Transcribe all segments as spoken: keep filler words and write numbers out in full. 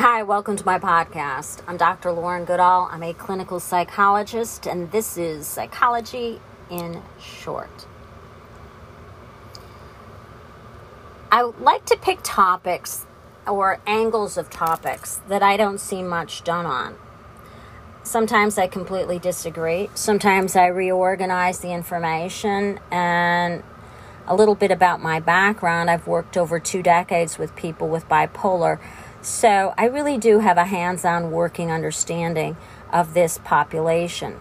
Hi, welcome to my podcast. I'm Doctor Lauren Goodall. I'm a clinical psychologist, and this is Psychology in Short. I like to pick topics or angles of topics that I don't see much done on. Sometimes I completely disagree. Sometimes I reorganize the information. And a little bit about my background. I've worked over two decades with people with bipolar. So I really do have a hands-on working understanding of this population.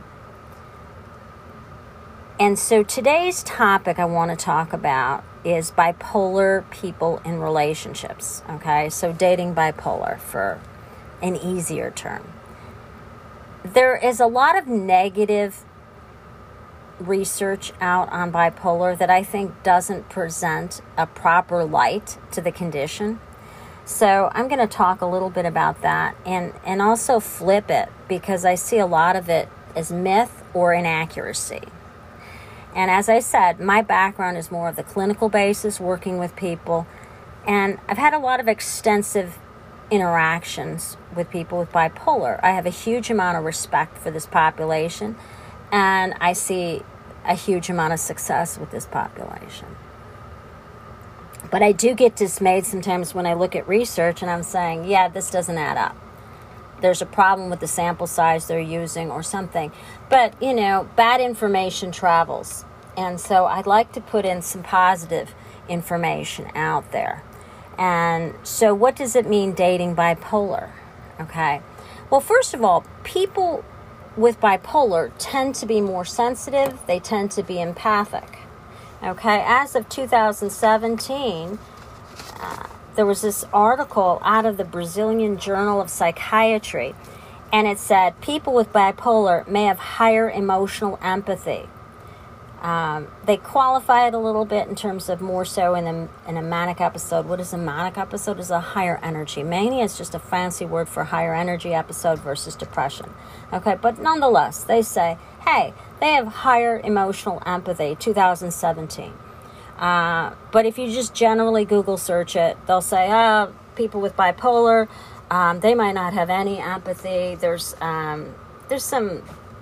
And so today's topic I want to talk about is bipolar people in relationships. Okay, so dating bipolar for an easier term. There is a lot of negative research out on bipolar that I think doesn't present a proper light to the condition. So I'm going to talk a little bit about that and, and also flip it because I see a lot of it as myth or inaccuracy. And as I said, my background is more of the clinical basis, working with people. And I've had a lot of extensive interactions with people with bipolar. I have a huge amount of respect for this population. And I see a huge amount of success with this population. But I do get dismayed sometimes when I look at research and I'm saying, yeah, this doesn't add up. There's a problem with the sample size they're using or something. But, you know, bad information travels. And so I'd like to put in some positive information out there. And so what does it mean dating bipolar? Okay. Well, first of all, people with bipolar tend to be more sensitive. They tend to be empathic. Okay, as of two thousand seventeen, uh, there was this article out of the Brazilian Journal of Psychiatry, and it said people with bipolar may have higher emotional empathy. Um, they qualify it a little bit in terms of more so in a, in a manic episode. What is a manic episode? Is a higher energy. Mania is just a fancy word for higher energy episode versus depression. Okay, but nonetheless, they say, hey, they have higher emotional empathy, two thousand seventeen. Uh, but if you just generally Google search it, they'll say, oh, people with bipolar, um, they might not have any empathy. There's um, there's some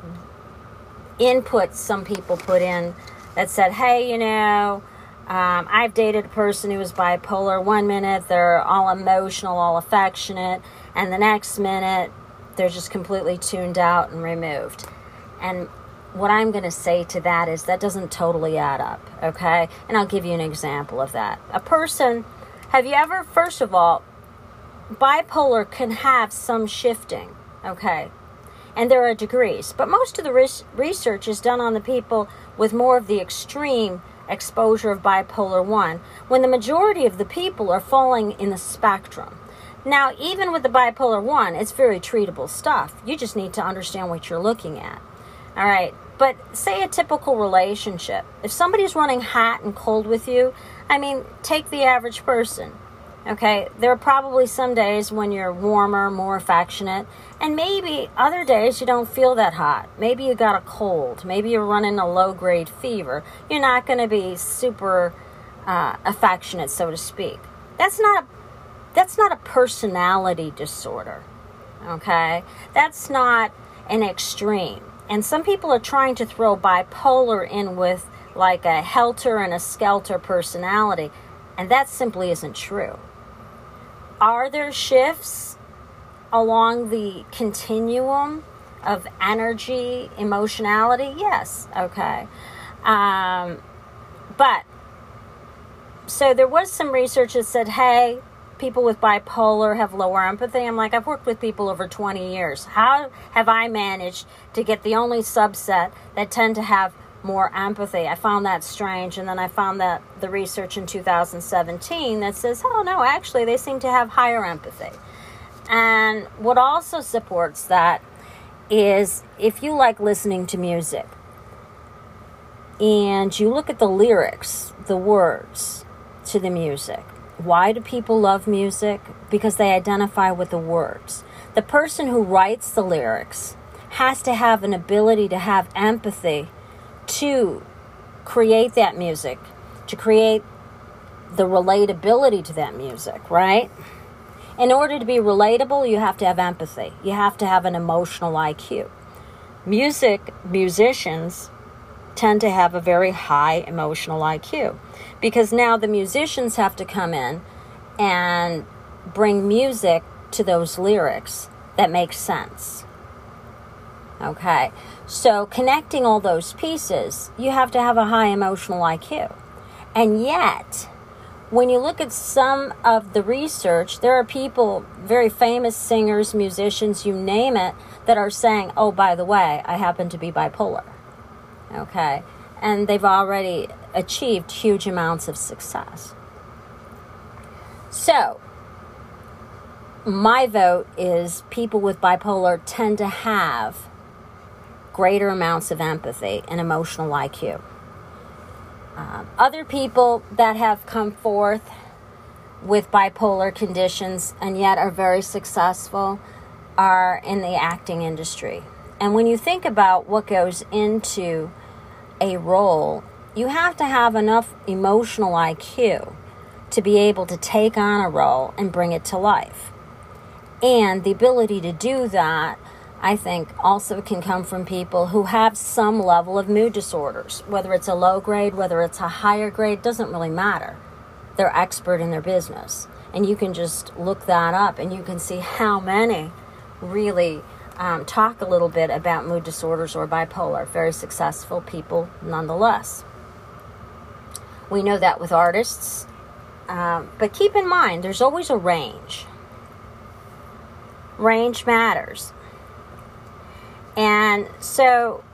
input some people put in that said, hey, you know, um, I've dated a person who was bipolar. One minute they're all emotional, all affectionate, and the next minute they're just completely tuned out and removed. And what I'm going to say to that is that doesn't totally add up, okay? And I'll give you an example of that. A person, have you ever, first of all, bipolar can have some shifting, okay? And there are degrees. But most of the res- research is done on the people with more of the extreme exposure of bipolar one, when the majority of the people are falling in the spectrum. Now, even with the bipolar one, it's very treatable stuff. You just need to understand what you're looking at. All right, but say a typical relationship. If somebody's running hot and cold with you, I mean, take the average person, okay? There are probably some days when you're warmer, more affectionate, and maybe other days you don't feel that hot. Maybe you got a cold. Maybe you're running a low-grade fever. You're not going to be super uh, affectionate, so to speak. That's not a, that's not a personality disorder, okay? That's not an extreme. And some people are trying to throw bipolar in with like a helter and a skelter personality, and that simply isn't true. Are there shifts along the continuum of energy, emotionality? Yes, okay. Um, but, so there was some research that said, hey, people with bipolar have lower empathy. I'm like, I've worked with people over twenty years. How have I managed to get the only subset that tend to have more empathy? I found that strange. And then I found that the research in two thousand seventeen that says, oh no, actually they seem to have higher empathy. And what also supports that is if you like listening to music and you look at the lyrics, the words to the music. Why do people love music? Because they identify with the words. The person who writes the lyrics has to have an ability to have empathy to create that music, to create the relatability to that music, right? In order to be relatable, you have to have empathy. You have to have an emotional I Q. Music, musicians tend to have a very high emotional I Q because now the musicians have to come in and bring music to those lyrics that make sense. Okay, so connecting all those pieces, you have to have a high emotional I Q. And yet, when you look at some of the research, there are people, very famous singers, musicians, you name it, that are saying, oh, by the way, I happen to be bipolar. Okay, and they've already achieved huge amounts of success. So, my vote is people with bipolar tend to have greater amounts of empathy and emotional I Q. Um, other people that have come forth with bipolar conditions and yet are very successful are in the acting industry. And when you think about what goes into a role, you have to have enough emotional I Q to be able to take on a role and bring it to life. And the ability to do that, I think, also can come from people who have some level of mood disorders. Whether it's a low grade, whether it's a higher grade, doesn't really matter. They're expert in their business. And you can just look that up and you can see how many really um, talk a little bit about mood disorders or bipolar. Very successful people nonetheless. We know that with artists. Um, but keep in mind, there's always a range. Range matters. And so,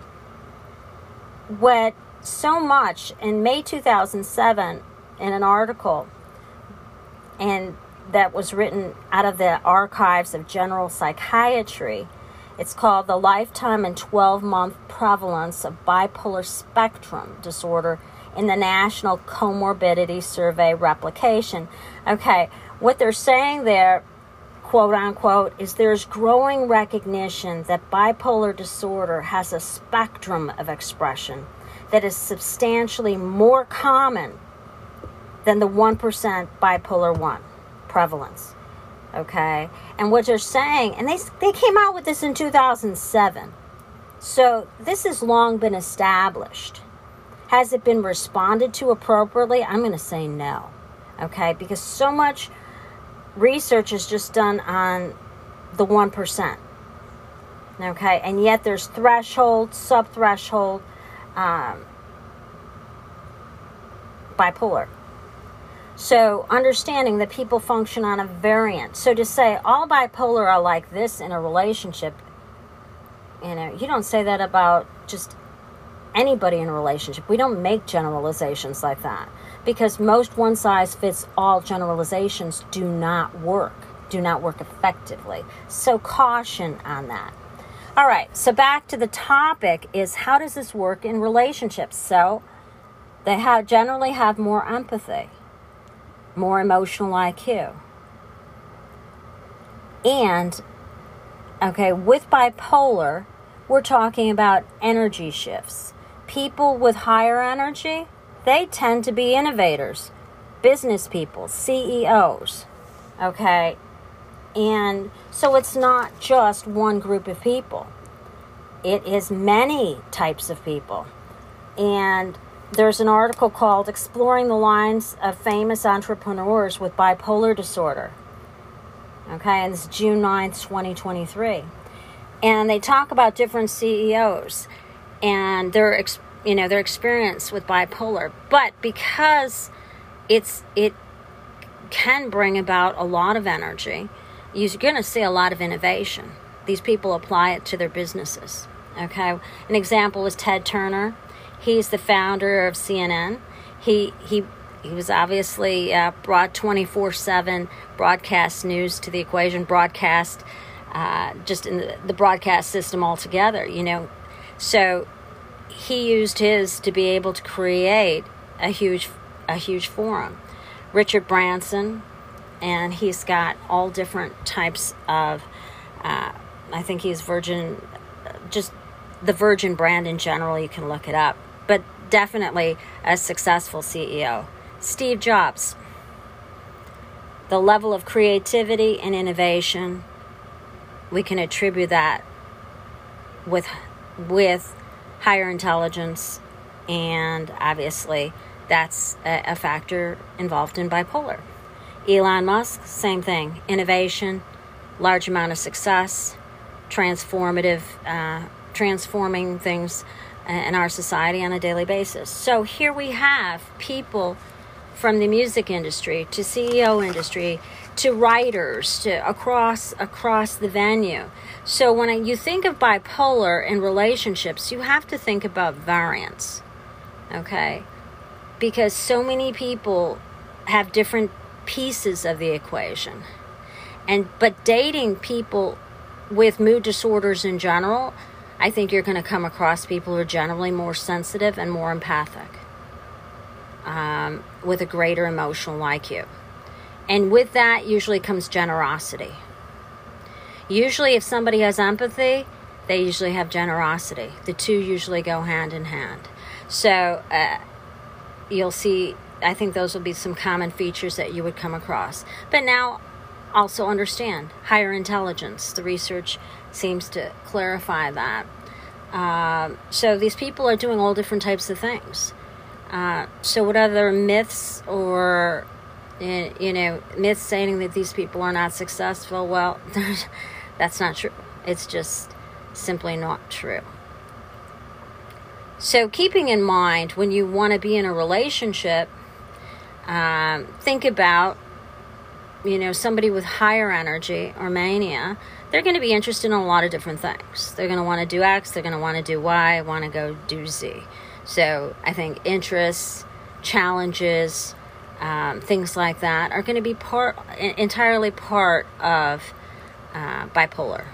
what so much in May two thousand seven, in an article, and that was written out of the archives of general psychiatry, it's called The Lifetime and twelve-Month Prevalence of Bipolar Spectrum Disorder in the National Comorbidity Survey Replication. Okay, what they're saying there, quote unquote, is there's growing recognition that bipolar disorder has a spectrum of expression that is substantially more common than the one percent bipolar one prevalence. Okay? And what they're saying, and they they came out with this in two thousand seven. So this has long been established. Has it been responded to appropriately? I'm going to say no. Okay? Because so much research is just done on the one percent. Okay? And yet there's threshold, sub-threshold, um, bipolar. So understanding that people function on a variant. So to say all bipolar are like this in a relationship, you know, you don't say that about just anybody in a relationship. We don't make generalizations like that. Because most one-size-fits-all generalizations do not work, do not work effectively. So caution on that. All right, so back to the topic is how does this work in relationships? So they have generally have more empathy, more emotional I Q. And, okay, with bipolar, we're talking about energy shifts. People with higher energy, they tend to be innovators, business people, C E Os, okay? And so it's not just one group of people. It is many types of people. And there's an article called Exploring the Lines of Famous Entrepreneurs with Bipolar Disorder. Okay, and it's June ninth, twenty twenty-three. And they talk about different C E Os and their experience. You know, their experience with bipolar. But because it's it can bring about a lot of energy, you're going to see a lot of innovation. These people apply it to their businesses. Okay? An example is Ted Turner. He's the founder of C N N. He he he was obviously uh, brought twenty-four seven broadcast news to the equation, broadcast uh, just in the, the broadcast system altogether, you know. So he used his to be able to create a huge a huge forum. Richard Branson, and he's got all different types of, uh, I think he's Virgin, just the Virgin brand in general, you can look it up. But definitely a successful C E O. Steve Jobs. the level of creativity and innovation, we can attribute that with with higher intelligence, and obviously that's a, a factor involved in bipolar. Elon Musk, same thing. Innovation, large amount of success, transformative, uh, transforming things in our society on a daily basis. So here we have people from the music industry to C E O industry to writers to across across the venue. So when I, you think of bipolar in relationships, you have to think about variance, okay? Because so many people have different pieces of the equation. And but dating people with mood disorders in general, I think you're going to come across people who are generally more sensitive and more empathic, um, with a greater emotional I Q. And with that usually comes generosity. Usually if somebody has empathy, they usually have generosity. The two usually go hand in hand. So uh, you'll see, I think those will be some common features that you would come across. But now also understand higher intelligence. The research seems to clarify that. Uh, so these people are doing all different types of things. Uh, so what other myths or, you know, myths saying that these people are not successful? Well, that's not true. It's just simply not true. So keeping in mind, when you want to be in a relationship, um, think about, you know, somebody with higher energy or mania. They're going to be interested in a lot of different things. They're going to want to do X, they're going to want to do Y, want to go do Z. So I think interests, challenges, um, things like that are going to be part, entirely part of uh, bipolar.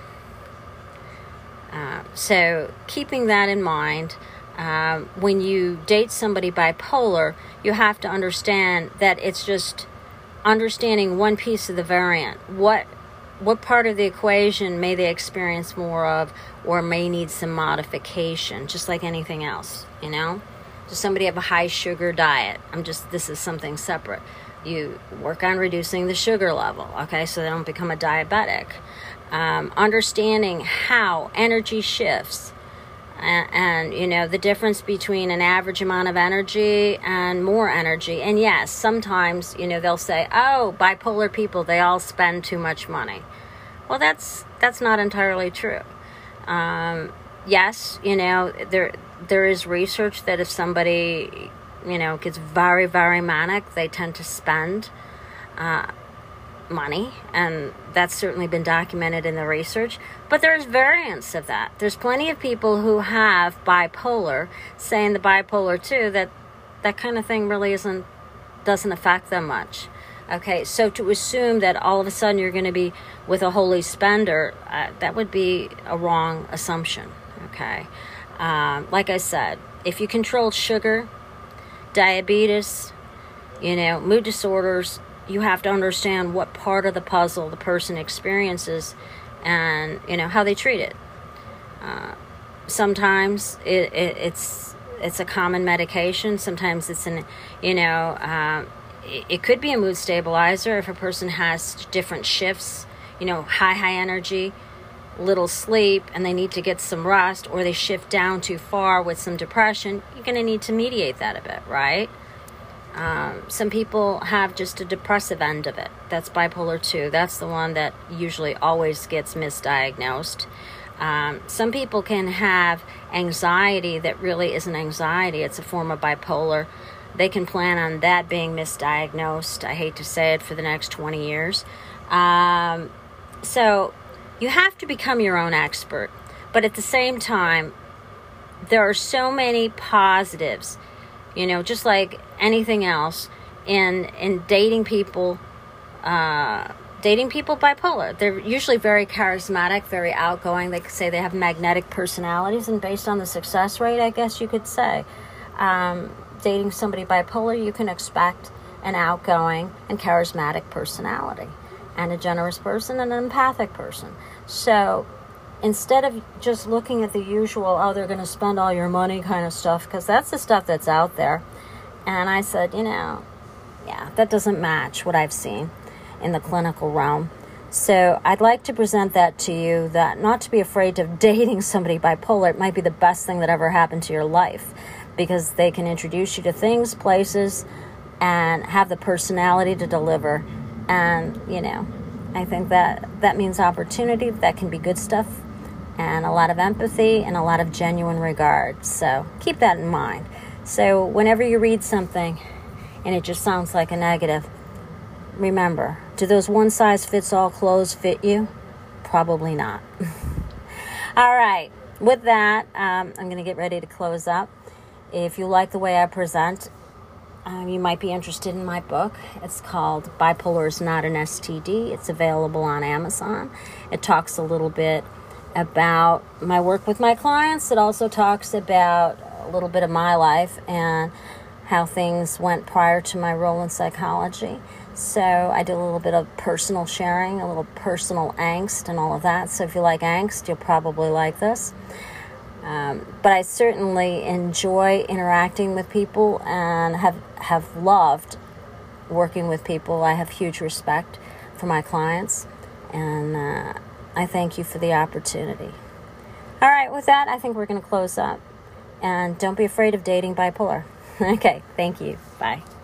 Uh, so keeping that in mind, um, when you date somebody bipolar, you have to understand that it's just understanding one piece of the variant. What what part of the equation may they experience more of, or may need some modification, just like anything else, you know? Does somebody have a high sugar diet? I'm just, this is something separate. You work on reducing the sugar level, okay, so they don't become a diabetic. Um, understanding how energy shifts, and, and, you know, the difference between an average amount of energy and more energy. And yes, sometimes, you know, they'll say, oh, bipolar people, they all spend too much money. Well, that's that's not entirely true. Um, yes, you know, there there is research that if somebody, you know, gets very, very manic, they tend to spend uh, money, and that's certainly been documented in the research. But there's variants of that. There's plenty of people who have bipolar, saying the bipolar two, that that kind of thing really isn't doesn't affect them much. Okay, so to assume that all of a sudden you're going to be with a holy spender, uh, that would be a wrong assumption. Okay, um, like I said, if you control sugar, diabetes, you know, mood disorders, you have to understand what part of the puzzle the person experiences, and you know how they treat it. Uh, sometimes it, it, it's it's a common medication. Sometimes it's an, you know, uh, it, it could be a mood stabilizer if a person has different shifts. You know, high high energy, little sleep, and they need to get some rest, or they shift down too far with some depression. You're going to need to mediate that a bit, right? Um, some people have just a depressive end of it. That's bipolar two. That's the one that usually always gets misdiagnosed. Um, some people can have anxiety that really isn't anxiety. It's a form of bipolar. They can plan on that being misdiagnosed, I hate to say it, for the next twenty years. Um, so you have to become your own expert. But at the same time, there are so many positives, you know, just like anything else, in in dating people, uh, dating people bipolar. They're usually very charismatic, very outgoing. They could say they have magnetic personalities, and based on the success rate, I guess you could say, um, dating somebody bipolar, you can expect an outgoing and charismatic personality, and a generous person and an empathic person. So instead of just looking at the usual, oh, they're going to spend all your money kind of stuff, because that's the stuff that's out there. And I said, you know, yeah, that doesn't match what I've seen. in the clinical realm. So I'd like to present that to you, that not to be afraid of dating somebody bipolar. It might be the best thing that ever happened to your life, because they can introduce you to things, places, and have the personality to deliver. And, you know, I think that that means opportunity. That can be good stuff, and a lot of empathy and a lot of genuine regard. So keep that in mind. So whenever you read something and it just sounds like a negative, remember, do those one-size-fits-all clothes fit you? Probably not. All right. With that, um, I'm going to get ready to close up. If you like the way I present, um, you might be interested in my book. It's called Bipolar is Not an S T D. It's available on Amazon. It talks a little bit about my work with my clients. It also talks about a little bit of my life and how things went prior to my role in psychology. So I do a little bit of personal sharing, a little personal angst and all of that. So if you like angst, you'll probably like this. Um, but I certainly enjoy interacting with people and have, have loved working with people. I have huge respect for my clients, and uh, I thank you for the opportunity. All right, with that, I think we're going to close up. And don't be afraid of dating bipolar. Okay, thank you. Bye.